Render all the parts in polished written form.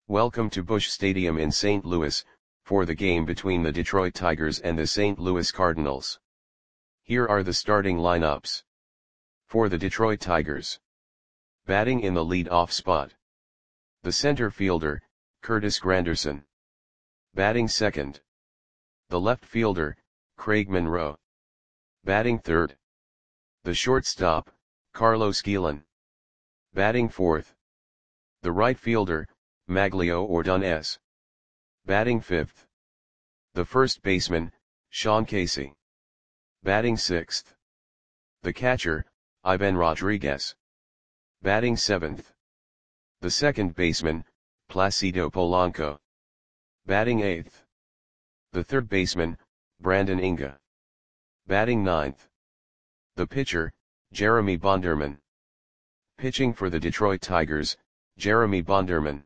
Welcome to Busch Stadium in St. Louis, for the game between the Detroit Tigers and the St. Louis Cardinals. Here are the starting lineups. For the Detroit Tigers. Batting in the lead-off spot. The center fielder, Curtis Granderson. Batting second. The left fielder, Craig Monroe. Batting third. The shortstop, Carlos Guillen. Batting fourth. The right fielder, Magglio Ordonez. Batting fifth. The first baseman, Sean Casey. Batting sixth. The catcher, Ivan Rodriguez. Batting seventh. The second baseman, Placido Polanco. Batting eighth. The third baseman, Brandon Inga. Batting ninth. The pitcher, Jeremy Bonderman. Pitching for the Detroit Tigers, Jeremy Bonderman.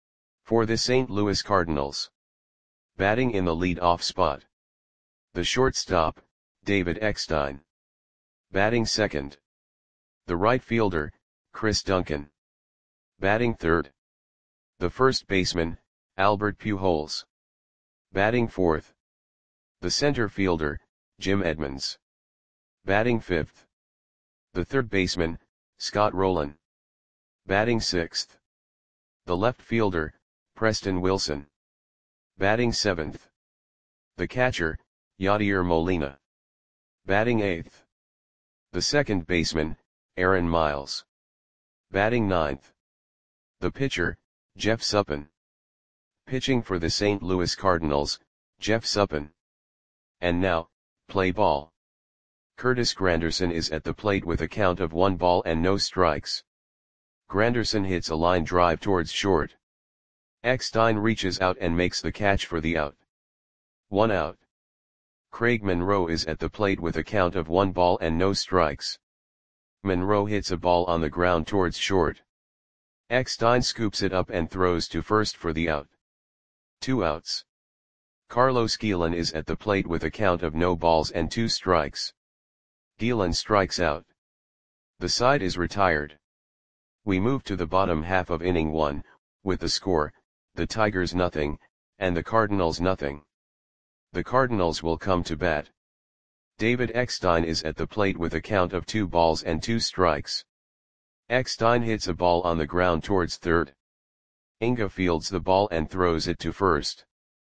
For the St. Louis Cardinals. Batting in the lead-off spot. The shortstop, David Eckstein. Batting second. The right fielder, Chris Duncan. Batting third. The first baseman, Albert Pujols. Batting fourth. The center fielder, Jim Edmonds. Batting fifth. The third baseman, Scott Rolen. Batting sixth. The left fielder, Preston Wilson. Batting seventh. The catcher, Yadier Molina. Batting eighth. The second baseman, Aaron Miles. Batting ninth. The pitcher, Jeff Suppan. Pitching for the St. Louis Cardinals, Jeff Suppan. And now, play ball. Curtis Granderson is at the plate with a count of 1 ball and no strikes. Granderson hits a line drive towards short. Eckstein reaches out and makes the catch for the out. 1 out. Craig Monroe is at the plate with a count of 1 ball and no strikes. Monroe hits a ball on the ground towards short. Eckstein scoops it up and throws to first for the out. 2 outs. Carlos Guillen is at the plate with a count of no balls and 2 strikes. Guillen strikes out. The side is retired. We move to the bottom half of inning 1, with the score, the Tigers nothing, and the Cardinals nothing. The Cardinals will come to bat. David Eckstein is at the plate with a count of 2 balls and 2 strikes. Eckstein hits a ball on the ground towards third. Inga fields the ball and throws it to first.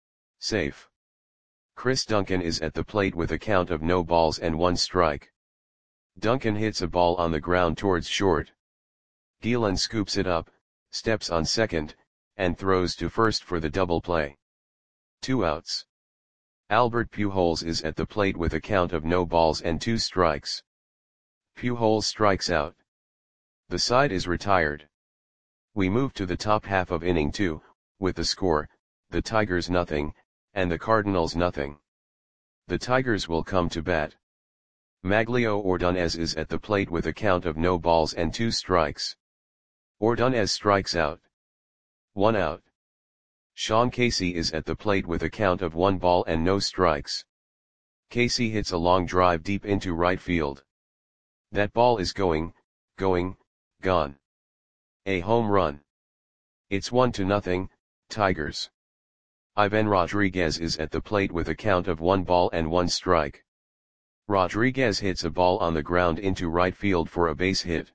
Safe. Chris Duncan is at the plate with a count of no balls and 1 strike. Duncan hits a ball on the ground towards short. Guillen scoops it up, steps on second, and throws to first for the double play. 2 outs. Albert Pujols is at the plate with a count of no balls and 2 strikes. Pujols strikes out. The side is retired. We move to the top half of inning 2, with the score, the Tigers nothing, and the Cardinals nothing. The Tigers will come to bat. Magglio Ordonez is at the plate with a count of no balls and 2 strikes. Ordonez strikes out. 1 out. Sean Casey is at the plate with a count of 1 ball and no strikes. Casey hits a long drive deep into right field. That ball is going, gone. A home run. It's 1-0, Tigers. Ivan Rodriguez is at the plate with a count of 1 ball and 1 strike. Rodriguez hits a ball on the ground into right field for a base hit.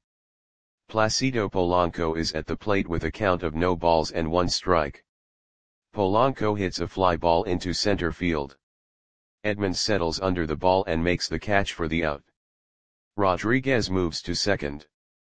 Placido Polanco is at the plate with a count of no balls and 1 strike. Polanco hits a fly ball into center field. Edmonds settles under the ball and makes the catch for the out. Rodriguez moves to second.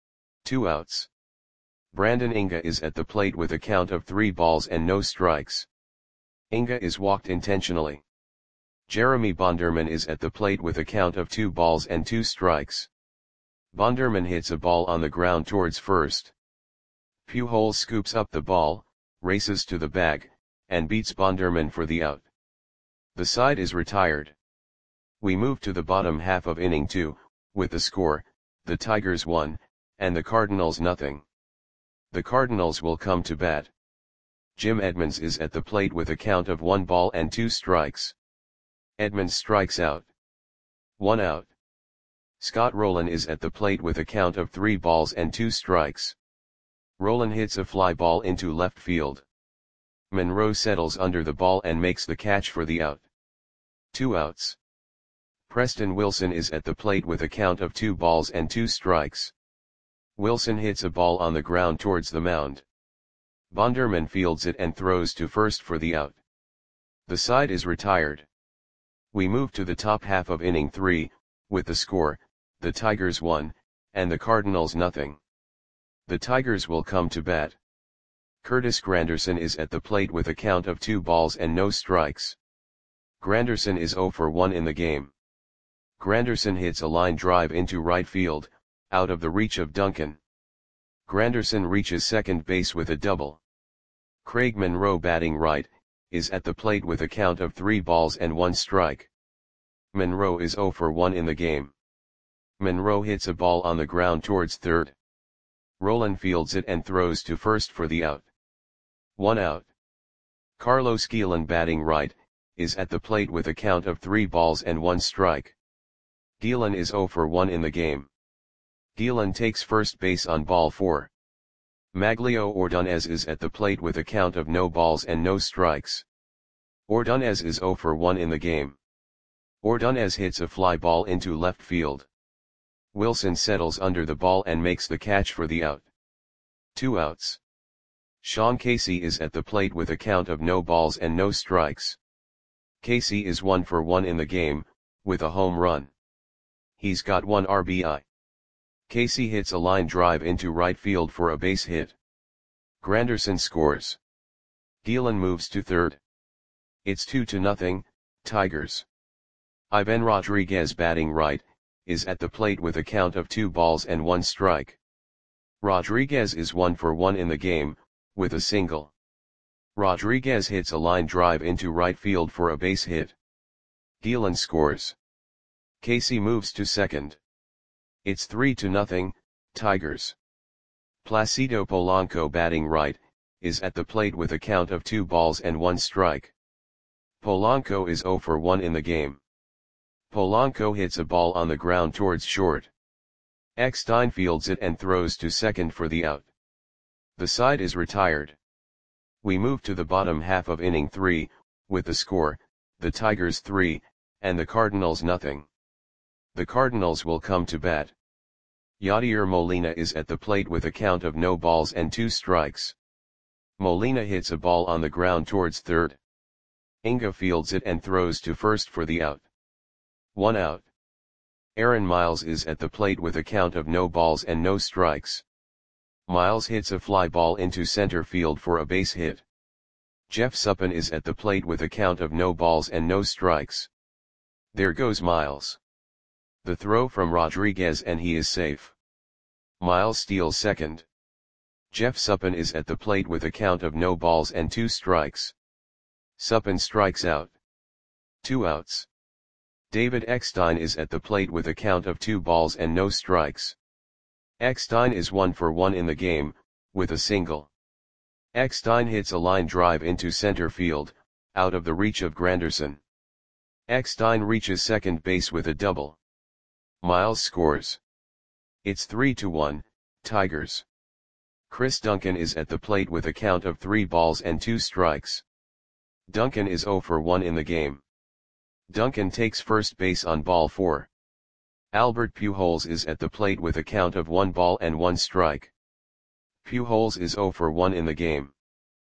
2 outs. Brandon Inga is at the plate with a count of 3 balls and no strikes. Inga is walked intentionally. Jeremy Bonderman is at the plate with a count of 2 balls and 2 strikes. Bonderman hits a ball on the ground towards first. Pujols scoops up the ball, races to the bag, and beats Bonderman for the out. The side is retired. We move to the bottom half of inning 2, with the score, the Tigers 1, and the Cardinals nothing. The Cardinals will come to bat. Jim Edmonds is at the plate with a count of 1 ball and 2 strikes. Edmonds strikes out. 1 out. Scott Rolen is at the plate with a count of 3 balls and 2 strikes. Rolen hits a fly ball into left field. Monroe settles under the ball and makes the catch for the out. 2 outs. Preston Wilson is at the plate with a count of 2 balls and 2 strikes. Wilson hits a ball on the ground towards the mound. Bonderman fields it and throws to first for the out. The side is retired. We move to the top half of inning 3, with the score, the Tigers 1, and the Cardinals nothing. The Tigers will come to bat. Curtis Granderson is at the plate with a count of 2 balls and no strikes. Granderson is 0 for 1 in the game. Granderson hits a line drive into right field, out of the reach of Duncan. Granderson reaches second base with a double. Craig Monroe, batting right, is at the plate with a count of 3 balls and 1 strike. Monroe is 0 for 1 in the game. Monroe hits a ball on the ground towards third. Roland fields it and throws to first for the out. 1 out. Carlos Guillen, batting right, is at the plate with a count of 3 balls and 1 strike. Guillen is 0 for 1 in the game. Guillen takes first base on ball 4. Maglio Ordonez is at the plate with a count of no balls and no strikes. Ordonez is 0 for 1 in the game. Ordonez hits a fly ball into left field. Wilson settles under the ball and makes the catch for the out. 2 outs. Sean Casey is at the plate with a count of no balls and no strikes. Casey is 1 for 1 in the game, with a home run. He's got 1 RBI. Casey hits a line drive into right field for a base hit. Granderson scores. Guillen moves to third. It's 2-0, Tigers. Ivan Rodriguez, batting right, is at the plate with a count of 2 balls and 1 strike. Rodriguez is 1 for 1 in the game, with a single. Rodriguez hits a line drive into right field for a base hit. Guillen scores. Casey moves to second. It's 3-0, Tigers. Placido Polanco, batting right, is at the plate with a count of 2 balls and 1 strike. Polanco is 0 for 1 in the game. Polanco hits a ball on the ground towards short. Eckstein fields it and throws to second for the out. The side is retired. We move to the bottom half of inning 3, with the score, the Tigers 3, and the Cardinals nothing. The Cardinals will come to bat. Yadier Molina is at the plate with a count of no balls and 2 strikes. Molina hits a ball on the ground towards third. Inga fields it and throws to first for the out. 1 out. Aaron Miles is at the plate with a count of no balls and no strikes. Miles hits a fly ball into center field for a base hit. Jeff Suppan is at the plate with a count of no balls and no strikes. There goes Miles. The throw from Rodriguez and he is safe. Miles steals second. Jeff Suppan is at the plate with a count of no balls and 2 strikes. Suppan strikes out. 2 outs. David Eckstein is at the plate with a count of 2 balls and no strikes. Eckstein is 1 for 1 in the game, with a single. Eckstein hits a line drive into center field, out of the reach of Granderson. Eckstein reaches second base with a double. Miles scores. It's 3-1, Tigers. Chris Duncan is at the plate with a count of 3 balls and 2 strikes. Duncan is 0 for 1 in the game. Duncan takes first base on ball 4. Albert Pujols is at the plate with a count of 1 ball and 1 strike. Pujols is 0 for 1 in the game.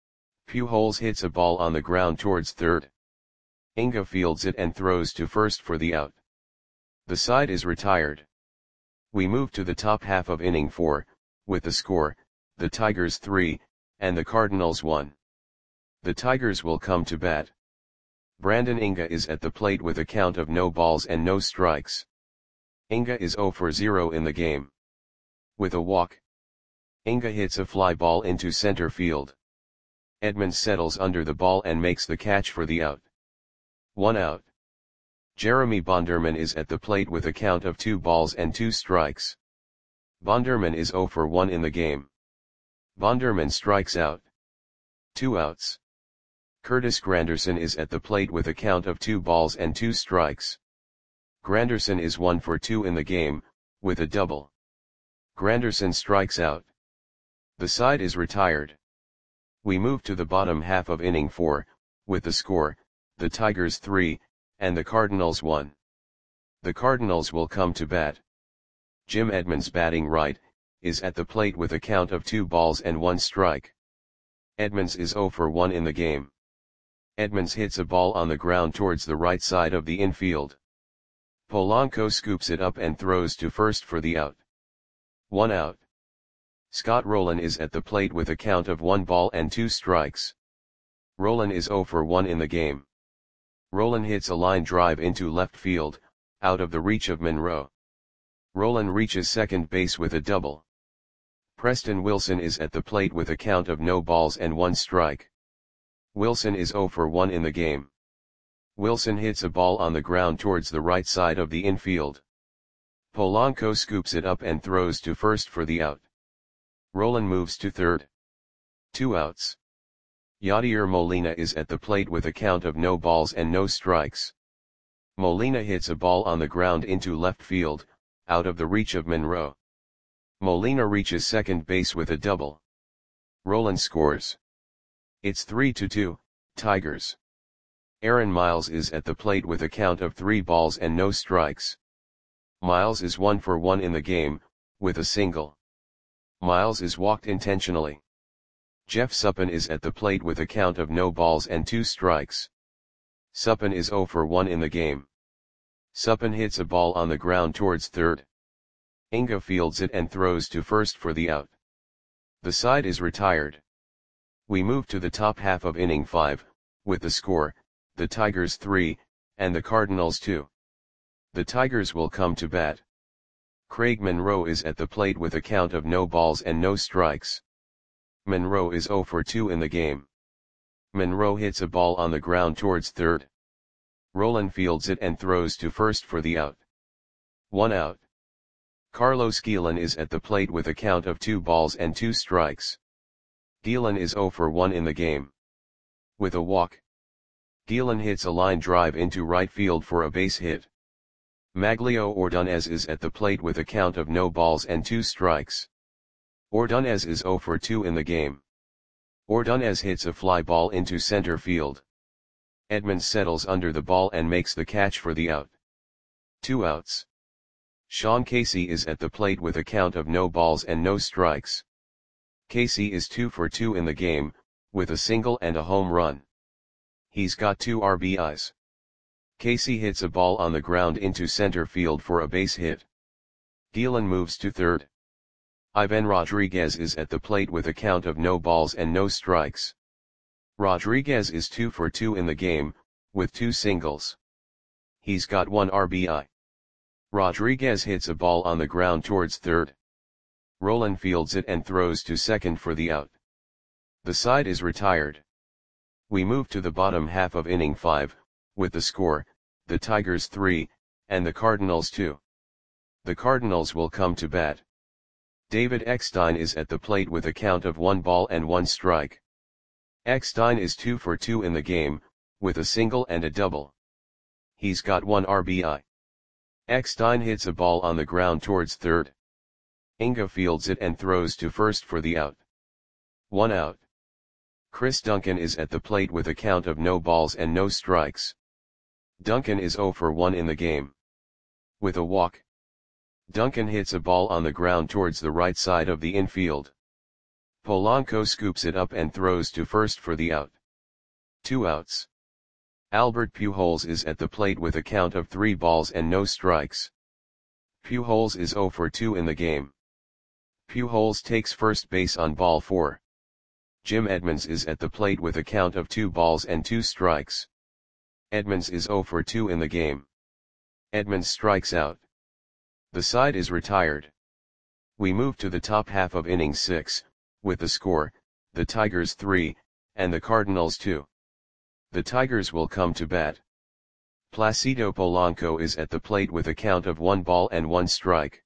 Pujols hits a ball on the ground towards third. Inga fields it and throws to first for the out. The side is retired. We move to the top half of inning 4, with the score, the Tigers 3, and the Cardinals 1. The Tigers will come to bat. Brandon Inga is at the plate with a count of no balls and no strikes. Inga is 0 for 0 in the game. With a walk. Inga hits a fly ball into center field. Edmonds settles under the ball and makes the catch for the out. 1 out. Jeremy Bonderman is at the plate with a count of 2 balls and 2 strikes. Bonderman is 0 for 1 in the game. Bonderman strikes out. 2 outs. Curtis Granderson is at the plate with a count of 2 balls and 2 strikes. Granderson is 1 for 2 in the game, with a double. Granderson strikes out. The side is retired. We move to the bottom half of inning 4, with the score, the Tigers 3, and the Cardinals 1. The Cardinals will come to bat. Jim Edmonds, batting right, is at the plate with a count of 2 balls and 1 strike. Edmonds is 0 for 1 in the game. Edmonds hits a ball on the ground towards the right side of the infield. Polanco scoops it up and throws to first for the out. 1 out. Scott Rolen is at the plate with a count of 1 ball and 2 strikes. Rolen is 0 for 1 in the game. Rolen hits a line drive into left field, out of the reach of Monroe. Rolen reaches second base with a double. Preston Wilson is at the plate with a count of no balls and 1 strike. Wilson is 0 for 1 in the game. Wilson hits a ball on the ground towards the right side of the infield. Polanco scoops it up and throws to first for the out. Rolen moves to third. 2 outs. Yadier Molina is at the plate with a count of no balls and no strikes. Molina hits a ball on the ground into left field, out of the reach of Monroe. Molina reaches second base with a double. Rolen scores. It's 3-2, Tigers. Aaron Miles is at the plate with a count of 3 balls and no strikes. Miles is 1 for 1 in the game, with a single. Miles is walked intentionally. Jeff Suppan is at the plate with a count of no balls and 2 strikes. Suppan is 0 for 1 in the game. Suppan hits a ball on the ground towards third. Inga fields it and throws to first for the out. The side is retired. We move to the top half of inning 5, with the score, the Tigers 3, and the Cardinals 2. The Tigers will come to bat. Craig Monroe is at the plate with a count of no balls and no strikes. Monroe is 0 for 2 in the game. Monroe hits a ball on the ground towards third. Rolen fields it and throws to first for the out. 1 out. Carlos Guillen is at the plate with a count of 2 balls and 2 strikes. Guillen is 0 for 1 in the game. With a walk. Guillen hits a line drive into right field for a base hit. Maglio Ordonez is at the plate with a count of no balls and 2 strikes. Ordonez is 0 for 2 in the game. Ordonez hits a fly ball into center field. Edmonds settles under the ball and makes the catch for the out. 2 outs. Sean Casey is at the plate with a count of no balls and no strikes. Casey is 2 for 2 in the game, with a single and a home run. He's got 2 RBIs. Casey hits a ball on the ground into center field for a base hit. Guillen moves to third. Ivan Rodriguez is at the plate with a count of no balls and no strikes. Rodriguez is 2 for 2 in the game, with 2 singles. He's got 1 RBI. Rodriguez hits a ball on the ground towards third. Rolen fields it and throws to second for the out. The side is retired. We move to the bottom half of inning 5, with the score, the Tigers 3, and the Cardinals 2. The Cardinals will come to bat. David Eckstein is at the plate with a count of 1 ball and 1 strike. Eckstein is 2 for 2 in the game, with a single and a double. He's got 1 RBI. Eckstein hits a ball on the ground towards third. Inga fields it and throws to first for the out. 1 out. Chris Duncan is at the plate with a count of no balls and no strikes. Duncan is 0 for 1 in the game. With a walk. Duncan hits a ball on the ground towards the right side of the infield. Polanco scoops it up and throws to first for the out. 2 outs. Albert Pujols is at the plate with a count of 3 balls and no strikes. Pujols is 0 for 2 in the game. Pujols takes first base on ball 4. Jim Edmonds is at the plate with a count of 2 balls and 2 strikes. Edmonds is 0 for 2 in the game. Edmonds strikes out. The side is retired. We move to the top half of inning 6, with the score, the Tigers 3, and the Cardinals 2. The Tigers will come to bat. Placido Polanco is at the plate with a count of 1 ball and 1 strike.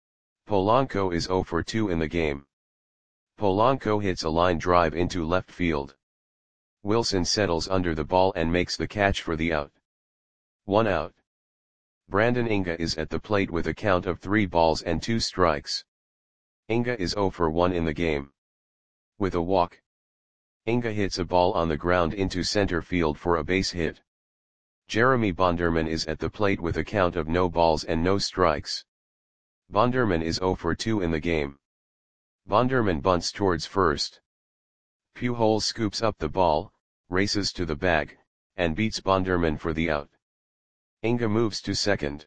Polanco is 0 for 2 in the game. Polanco hits a line drive into left field. Wilson settles under the ball and makes the catch for the out. 1 out. Brandon Inga is at the plate with a count of 3 balls and 2 strikes. Inga is 0 for 1 in the game. With a walk. Inga hits a ball on the ground into center field for a base hit. Jeremy Bonderman is at the plate with a count of no balls and no strikes. Bonderman is 0 for 2 in the game. Bonderman bunts towards first. Pujols scoops up the ball, races to the bag, and beats Bonderman for the out. Inga moves to second.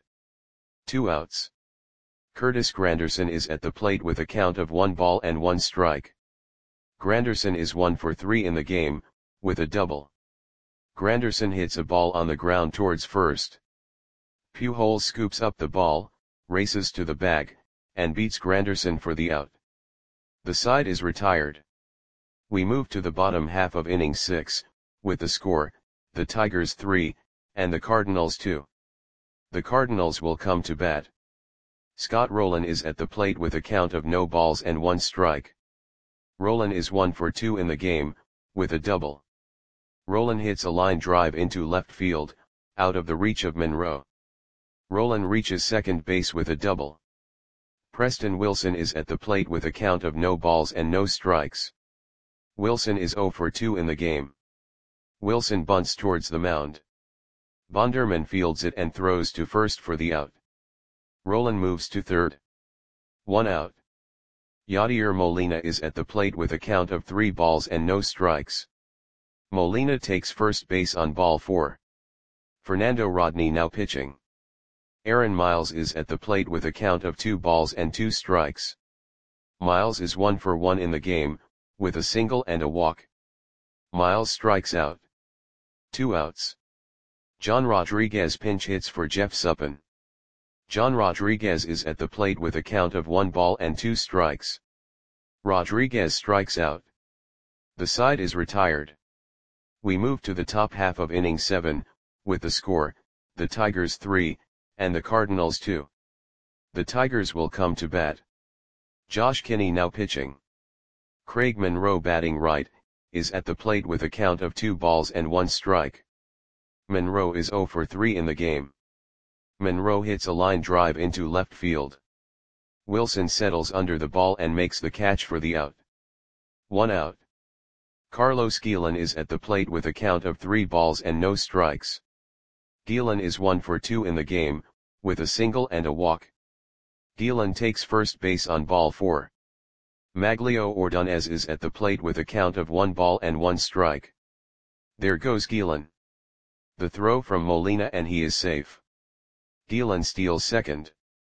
2 outs. Curtis Granderson is at the plate with a count of 1 ball and 1 strike. Granderson is 1 for 3 in the game, with a double. Granderson hits a ball on the ground towards first. Pujols scoops up the ball, races to the bag, and beats Granderson for the out. The side is retired. We move to the bottom half of inning 6, with the score, the Tigers 3, and the Cardinals 2. The Cardinals will come to bat. Scott Rolen is at the plate with a count of no balls and 1 strike. Rolen is 1 for 2 in the game, with a double. Rolen hits a line drive into left field, out of the reach of Monroe. Rolen reaches second base with a double. Preston Wilson is at the plate with a count of no balls and no strikes. Wilson is 0 for 2 in the game. Wilson bunts towards the mound. Bonderman fields it and throws to first for the out. Rolen moves to third. 1 out. Yadier Molina is at the plate with a count of 3 balls and no strikes. Molina takes first base on ball 4. Fernando Rodney now pitching. Aaron Miles is at the plate with a count of 2 balls and 2 strikes. Miles is 1 for 1 in the game, with a single and a walk. Miles strikes out. 2 outs. John Rodriguez pinch hits for Jeff Suppan. John Rodriguez is at the plate with a count of 1 ball and 2 strikes. Rodriguez strikes out. The side is retired. We move to the top half of inning 7, with the score, the Tigers 3, and the Cardinals 2. The Tigers will come to bat. Josh Kinney now pitching. Craig Monroe batting right, is at the plate with a count of 2 balls and 1 strike. Monroe is 0 for 3 in the game. Monroe hits a line drive into left field. Wilson settles under the ball and makes the catch for the out. 1 out. Carlos Guillen is at the plate with a count of 3 balls and no strikes. Guillen is 1 for 2 in the game, with a single and a walk. Guillen takes first base on ball 4. Maglio Ordonez is at the plate with a count of 1 ball and 1 strike. There goes Guillen. The throw from Molina and he is safe. Guillen steals second.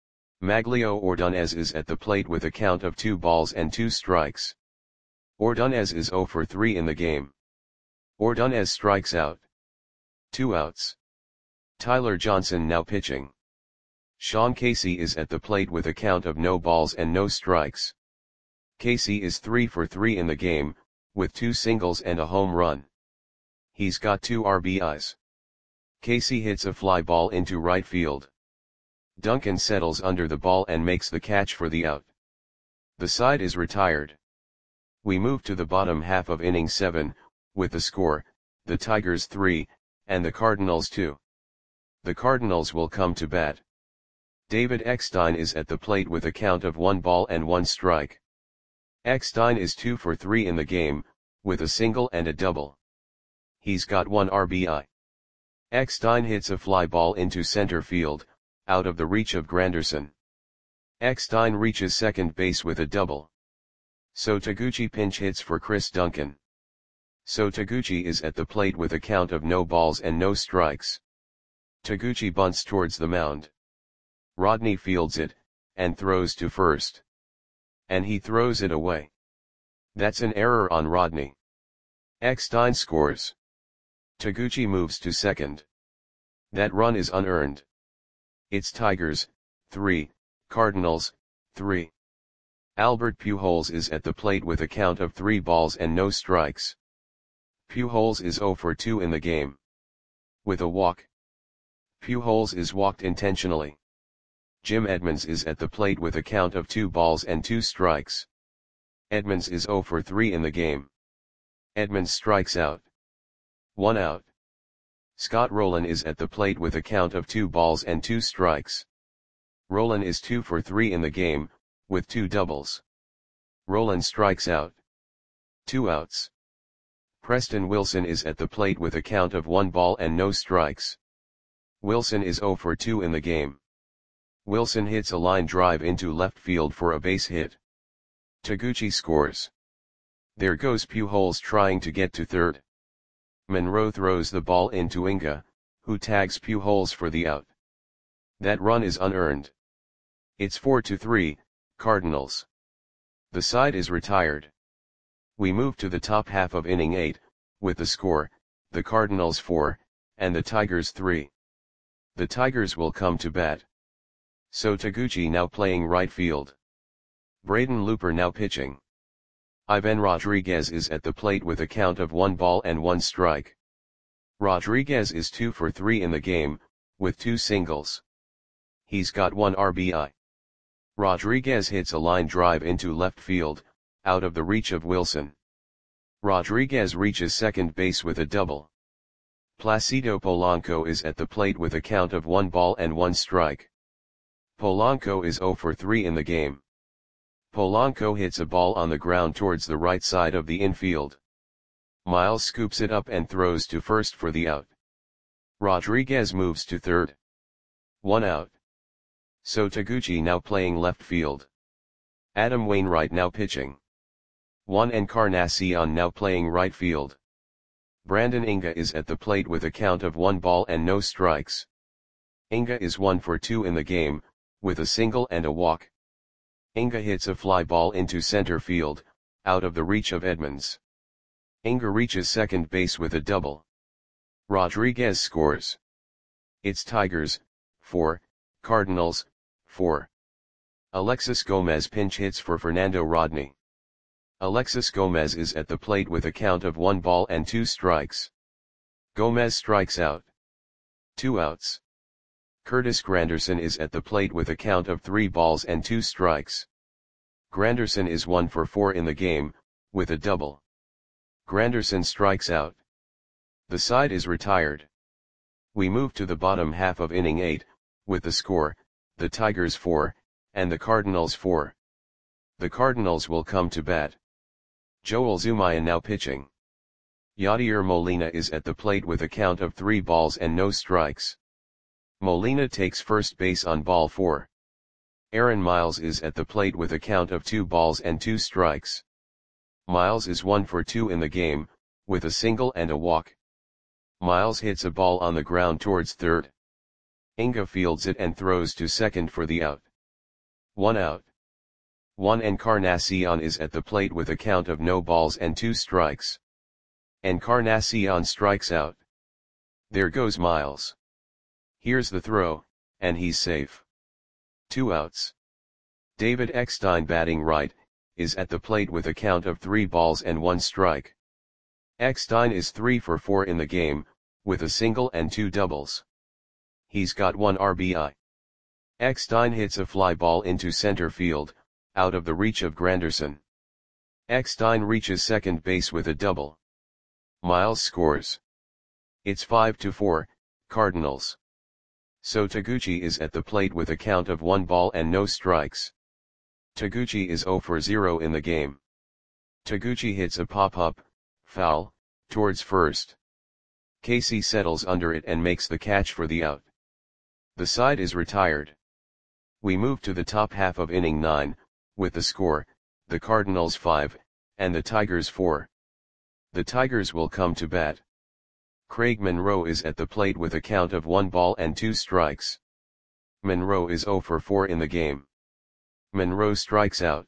Maglio Ordonez is at the plate with a count of 2 balls and 2 strikes. Ordonez is 0 for 3 in the game. Ordonez strikes out. 2 outs. Tyler Johnson now pitching. Sean Casey is at the plate with a count of no balls and no strikes. Casey is 3 for 3 in the game, with 2 singles and a home run. He's got 2 RBIs. Casey hits a fly ball into right field. Duncan settles under the ball and makes the catch for the out. The side is retired. We move to the bottom half of inning 7, with the score, the Tigers 3, and the Cardinals 2. The Cardinals will come to bat. David Eckstein is at the plate with a count of 1 ball and 1 strike. Eckstein is 2 for 3 in the game, with a single and a double. He's got 1 RBI. Eckstein hits a fly ball into center field, out of the reach of Granderson. Eckstein reaches second base with a double. So Taguchi pinch hits for Chris Duncan. So Taguchi is at the plate with a count of no balls and no strikes. Taguchi bunts towards the mound. Rodney fields it, and throws to first. And he throws it away. That's an error on Rodney. Eckstein scores. Taguchi moves to second. That run is unearned. It's Tigers, 3, Cardinals, 3. Albert Pujols is at the plate with a count of 3 balls and no strikes. Pujols is 0 for 2 in the game. With a walk. Pujols is walked intentionally. Jim Edmonds is at the plate with a count of 2 balls and 2 strikes. Edmonds is 0 for 3 in the game. Edmonds strikes out. 1 out. Scott Rolen is at the plate with a count of 2 balls and 2 strikes. Rolen is 2 for 3 in the game, with 2 doubles. Rolen strikes out. 2 outs. Preston Wilson is at the plate with a count of 1 ball and no strikes. Wilson is 0 for 2 in the game. Wilson hits a line drive into left field for a base hit. Taguchi scores. There goes Pujols trying to get to third. Monroe throws the ball into Inga, who tags Pujols for the out. That run is unearned. It's 4-3, Cardinals. The side is retired. We move to the top half of inning 8, with the score, the Cardinals 4, and the Tigers 3. The Tigers will come to bat. So Taguchi now playing right field. Braden Looper now pitching. Ivan Rodriguez is at the plate with a count of 1 ball and 1 strike. Rodriguez is 2 for 3 in the game, with 2 singles. He's got 1 RBI. Rodriguez hits a line drive into left field, out of the reach of Wilson. Rodriguez reaches second base with a double. Placido Polanco is at the plate with a count of 1 ball and 1 strike. Polanco is 0 for 3 in the game. Polanco hits a ball on the ground towards the right side of the infield. Miles scoops it up and throws to first for the out. Rodriguez moves to third. 1 out. So Taguchi now playing left field. Adam Wainwright now pitching. Juan Encarnacion now playing right field. Brandon Inga is at the plate with a count of 1 ball and no strikes. Inga is 1 for 2 in the game, with a single and a walk. Inga hits a fly ball into center field, out of the reach of Edmonds. Inga reaches second base with a double. Rodriguez scores. It's Tigers, 4, Cardinals, 4. Alexis Gomez pinch hits for Fernando Rodney. Alexis Gomez is at the plate with a count of 1 ball and 2 strikes. Gomez strikes out. 2 outs. Curtis Granderson is at the plate with a count of 3 balls and 2 strikes. Granderson is 1 for 4 in the game, with a double. Granderson strikes out. The side is retired. We move to the bottom half of inning 8, with the score, the Tigers 4, and the Cardinals 4. The Cardinals will come to bat. Joel Zumaya now pitching. Yadier Molina is at the plate with a count of 3 balls and no strikes. Molina takes first base on ball 4. Aaron Miles is at the plate with a count of 2 balls and 2 strikes. Miles is 1 for 2 in the game, with a single and a walk. Miles hits a ball on the ground towards third. Inga fields it and throws to second for the out. 1 out. Juan Encarnacion is at the plate with a count of no balls and 2 strikes. Encarnacion strikes out. There goes Miles. Here's the throw, and he's safe. 2 outs. David Eckstein batting right, is at the plate with a count of 3 balls and 1 strike. Eckstein is 3 for 4 in the game, with a single and 2 doubles. He's got 1 RBI. Eckstein hits a fly ball into center field, out of the reach of Granderson. Eckstein reaches second base with a double. Miles scores. It's 5-4, Cardinals. So Taguchi is at the plate with a count of 1 ball and no strikes. Taguchi is 0 for 0 in the game. Taguchi hits a pop-up, foul, towards first. Casey settles under it and makes the catch for the out. The side is retired. We move to the top half of inning 9, with the score, the Cardinals 5, and the Tigers 4. The Tigers will come to bat. Craig Monroe is at the plate with a count of 1 ball and 2 strikes. Monroe is 0 for 4 in the game. Monroe strikes out.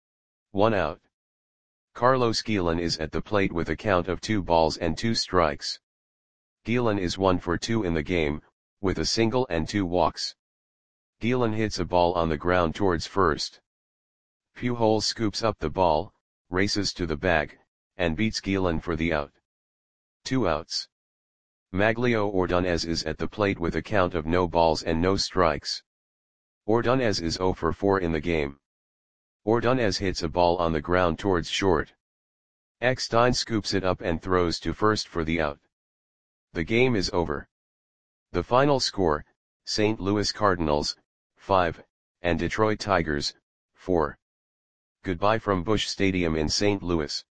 1 out. Carlos Guillen is at the plate with a count of 2 balls and 2 strikes. Guillen is 1 for 2 in the game, with a single and 2 walks. Guillen hits a ball on the ground towards first. Pujols scoops up the ball, races to the bag, and beats Guillen for the out. 2 outs. Maglio Ordonez is at the plate with a count of no balls and no strikes. Ordonez is 0 for 4 in the game. Ordonez hits a ball on the ground towards short. Eckstein scoops it up and throws to first for the out. The game is over. The final score, St. Louis Cardinals, 5, and Detroit Tigers, 4. Goodbye from Busch Stadium in St. Louis.